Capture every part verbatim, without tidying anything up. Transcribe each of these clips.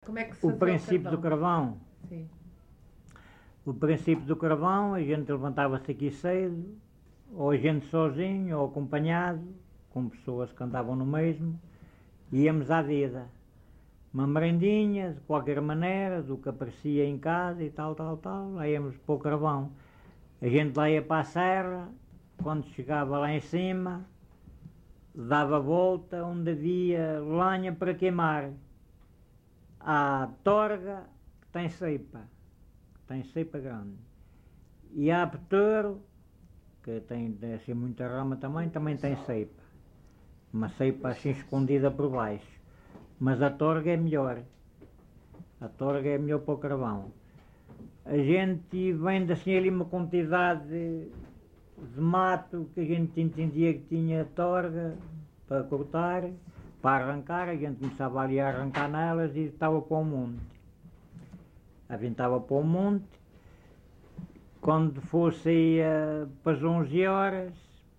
Como é que se O fazia princípio o do carvão. Sim. O princípio do carvão, a gente levantava-se aqui cedo, ou a gente sozinho, ou acompanhado, com pessoas que andavam no mesmo, íamos à vida. Uma merendinha, de qualquer maneira, do que aparecia em casa e tal, tal, tal, lá íamos para o carvão. A gente lá ia para a serra, quando chegava lá em cima, dava a volta onde havia lenha para queimar. Há torga que tem ceipa, que tem ceipa grande. E há peteiro, que tem assim muita rama também, também tem ceipa. Uma ceipa assim escondida por baixo. Mas a torga é melhor. A torga é melhor para o carvão. A gente vende assim ali uma quantidade de, de mato que a gente entendia que tinha torga para cortar, para arrancar, a gente começava ali a arrancar nelas e estava para o monte. Aventava para o monte. Quando fosse uh, para as onze horas,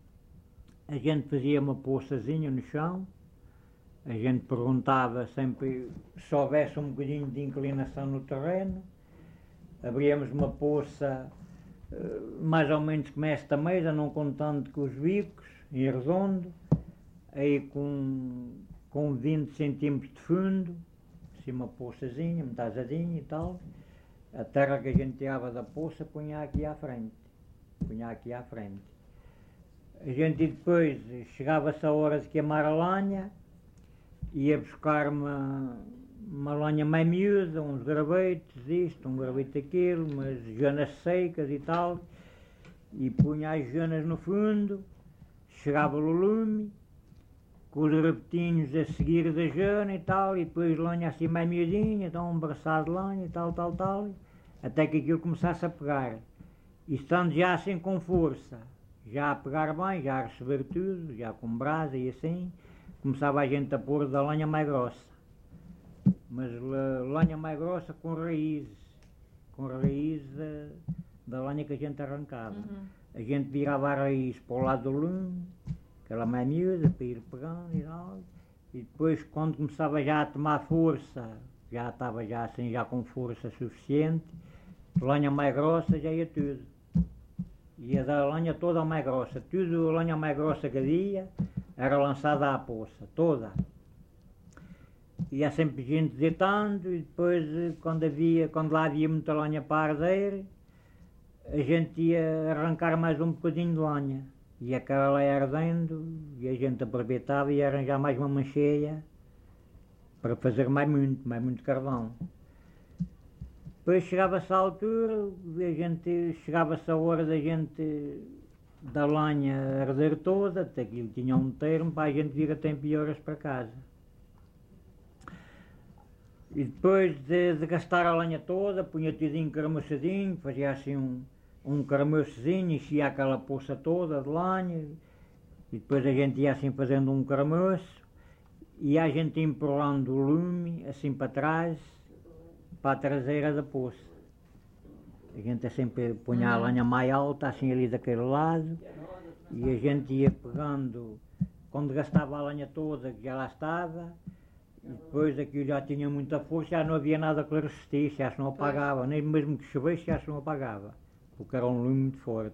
a gente fazia uma poçazinha no chão. A gente perguntava sempre se houvesse um bocadinho de inclinação no terreno. Abríamos uma poça uh, mais ou menos como esta mesa, não contando com os bicos, em redondo, aí com, com vinte centímetros de fundo, assim uma poçazinha, metazadinha e tal. A terra que a gente tirava da poça punha aqui à frente, punha aqui à frente. A gente depois chegava-se a hora de queimar a lenha, ia buscar uma, uma lenha mais miúda, uns gravetos, isto, um gravete aquilo, umas jonas secas e tal, e punha as jonas no fundo, chegava o lume, com os gravetinhos a seguir da jona e tal, e depois lenha assim mais miudinha, então um braçado de lenha e tal, tal, tal, até que aquilo começasse a pegar. E estando já assim com força, já a pegar bem, já a receber tudo, já com brasa e assim, começava a gente a pôr da lenha mais grossa. Mas lenha mais grossa com raízes, com raízes da, da lenha que a gente arrancava. Uhum. A gente virava a raiz para o lado do lume, aquela mais miúda, para ir pegando e tal. E depois, quando começava já a tomar força, já estava já assim, já com força suficiente, lenha mais grossa já ia tudo. Ia da lenha toda mais grossa, tudo a lenha mais grossa que havia, era lançada à poça, toda. Ia sempre gente deitando e depois, quando, havia, quando lá havia muita lenha para arder, a gente ia arrancar mais um bocadinho de lenha. E aquela lá ia ardendo e a gente aproveitava e ia arranjar mais uma mancheia para fazer mais muito, mais muito carvão. Depois chegava-se à altura, a gente, chegava-se a hora da gente, da lenha arder toda, até aquilo tinha um termo para a gente vir a tempo e horas para casa. E depois de, de gastar a lenha toda, punha tudo encaramuçadinho, fazia assim um, um caramuçozinho, enchia aquela poça toda de lenha, e depois a gente ia assim fazendo um caramuço, e a gente empurrando o lume assim para trás, para a traseira da poça. A gente sempre punha a lenha mais alta, assim ali daquele lado, e a gente ia pegando, quando gastava a lenha toda, que já lá estava, e depois aquilo já tinha muita força, já não havia nada que resistisse, já se não apagava, nem mesmo que chovesse já se não apagava, porque era um lume muito forte.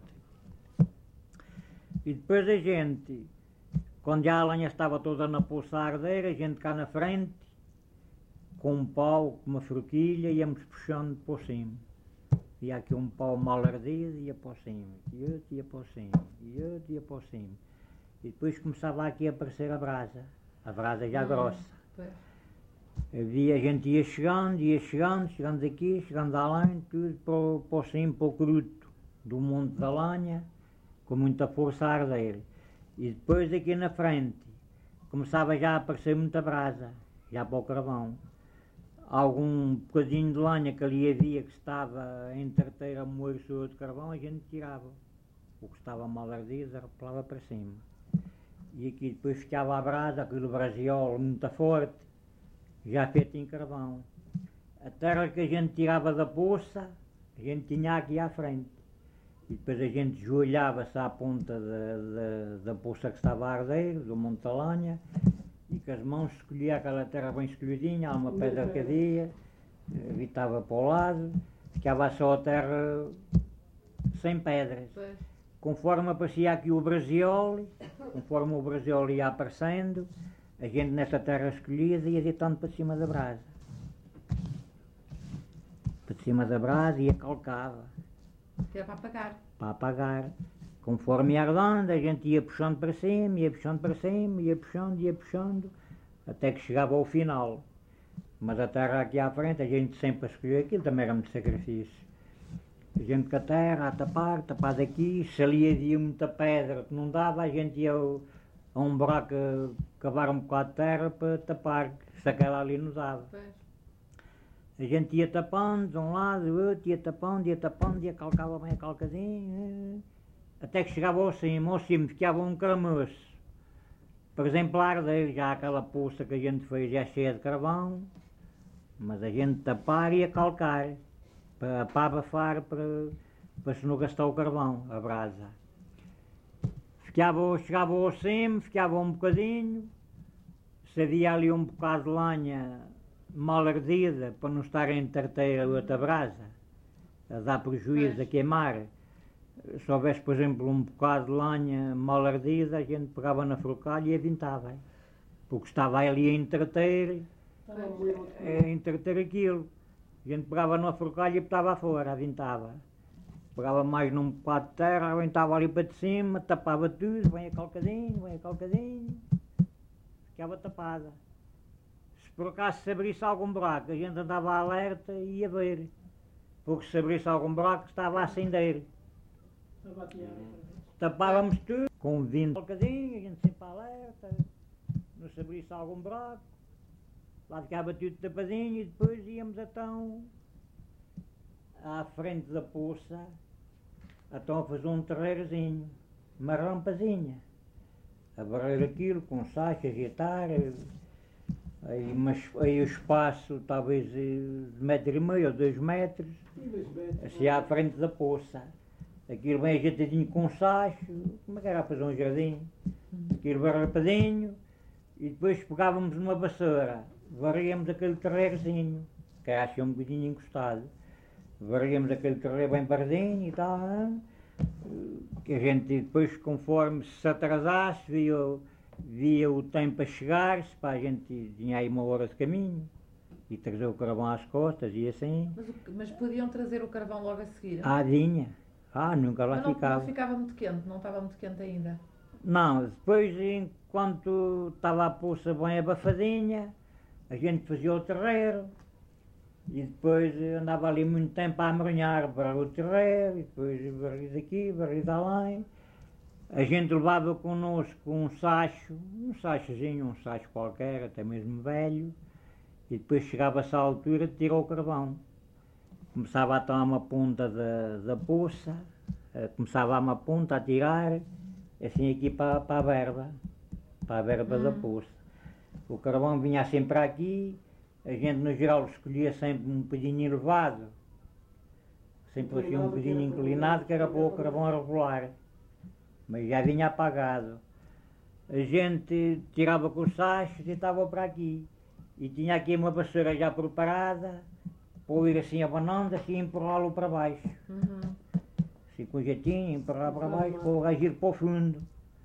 E depois a gente, quando já a lenha estava toda na poça a arder, a gente cá na frente, com um pau, com uma forquilha, íamos puxando por cima. Ia aqui um pau mal ardido, ia para cima, e outro ia para cima, e outro ia para cima. E depois começava aqui a aparecer a brasa, a brasa já hum, grossa. Pois. Havia, a gente ia chegando, ia chegando, chegando aqui, chegando além, tudo para, para cima, para o cruto do monte da lenha, com muita força a arder. E depois aqui na frente, começava já a aparecer muita brasa, já para o carvão. Algum bocadinho de lenha que ali havia que estava a entreter a moer sobre o carvão, a gente tirava. O que estava mal ardido, arrepelava para cima. E aqui depois ficava a brasa, aquele brasiolo muito forte, já feito em carvão. A terra que a gente tirava da poça, a gente tinha aqui à frente. E depois a gente joelhava-se à ponta da, da, da poça que estava a arder, do monte da lenha, e com as mãos escolhia aquela terra bem escolhidinha, há uma pedra que havia, evitava para o lado, ficava só a terra sem pedras. Pois. Conforme aparecia aqui o braseol, conforme o braseol ia aparecendo, a gente nessa terra escolhida ia deitando para cima da brasa. Para cima da brasa ia calcava. Que era para apagar. Para apagar. Conforme ia ardendo, a gente ia puxando para cima, ia puxando para cima, ia puxando, ia puxando, até que chegava ao final. Mas a terra aqui à frente, a gente sempre escolheu aquilo, também era muito sacrifício. A gente com a terra a tapar, tapar daqui, se ali havia muita pedra que não dava, a gente ia a um buraco cavar um bocado de terra para tapar, se aquela ali não dava. Pois. A gente ia tapando de um lado, do outro, ia tapando, ia tapando, ia calcava bem a calcadinha, até que chegava ao cimo, ao cimo ficava um caramuço. Por exemplo, a arder, já aquela poça que a gente fez já cheia de carvão, mas a gente tapar e ia calcar, para, para abafar, para, para se não gastar o carvão, a brasa. Ficava, chegava ao cimo, ficava um bocadinho, se havia ali um bocado de lenha mal ardida, para não estar a entreter a outra brasa, a dar prejuízo, a queimar. Se houvesse, por exemplo, um bocado de lenha mal ardida, a gente pegava na forcalha e avintava, porque estava ali a entreter, a entreter aquilo. A gente pegava na forcalha e botava fora, avintava. Pegava mais num bocado de terra, aventava ali para de cima, tapava tudo, bem a calcadinho, bem a calcadinho, ficava tapada. Se por acaso se abrisse algum buraco, a gente andava alerta e ia ver, porque se abrisse algum buraco estava a acender. Tapávamos tudo, com vinho calcadinho, a gente sempre alerta, não se abrisse algum buraco, lá ficava tudo tapadinho e depois íamos então à frente da poça, então a fazer um terreirozinho, uma rampazinha, a barrer aquilo com sacha, agitar, aí, mas, aí o espaço talvez de metro e meio ou dois metros, assim à frente da poça. Aquilo bem ajeitadinho com sacho, como é que era a fazer um jardim? Aquilo bem rapadinho, e depois pegávamos numa vassoura, varríamos aquele terreirozinho, que era assim um bocadinho encostado, varríamos aquele terreiro bem pardinho e tal, que a gente depois, conforme se atrasasse, via, via o tempo a chegar-se, para a gente tinha aí uma hora de caminho, e trazer o carvão às costas e assim. Mas, mas podiam trazer o carvão logo a seguir? Ah, vinha. Ah, nunca lá mas não, ficava. não ficava muito quente, não estava muito quente ainda? Não, depois, enquanto estava a poça bem abafadinha, a gente fazia o terreiro, e depois andava ali muito tempo a amorinhar para o terreiro, e depois barri daqui, barri de além. A gente levava connosco um sacho, um sachozinho, um sacho qualquer, até mesmo velho, e depois chegava-se à altura de tirar o carvão. Começava a tomar uma ponta da, da poça, começava a uma ponta a tirar, assim aqui para, para a verba, para a verba hum. da poça. O carvão vinha sempre aqui, a gente no geral escolhia sempre um bocadinho elevado, sempre assim um bocadinho inclinado, que era para o carvão regular, mas já vinha apagado. A gente tirava com os sachos e estava para aqui, e tinha aqui uma vassoura já preparada, para ir assim abanando, assim empurrá-lo para baixo. Uhum. Assim com jeitinho, empurrar para baixo, para o gás ir para o fundo.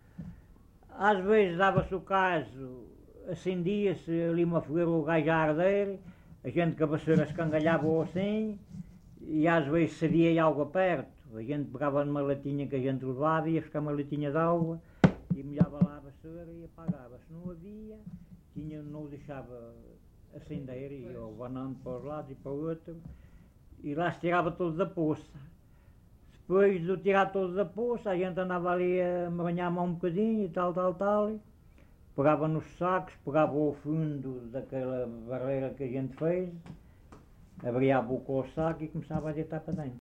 Às vezes dava-se o caso, acendia-se ali uma fogueira, o gás a arder, a gente com a vassoura escangalhava assim, e às vezes se havia água perto, a gente pegava numa latinha que a gente levava, ia buscar uma latinha de água, e molhava lá a vassoura e apagava. Se não havia, tinha, não o deixava acender, e ia abanando para os lados e para o outro, e lá se tirava todo da poça. Depois de tirar todo da poça, a gente andava ali a amanhar um bocadinho e tal, tal, tal, pegava nos sacos, pegava ao fundo daquela barreira que a gente fez, abria a boca ao saco e começava a deitar para dentro.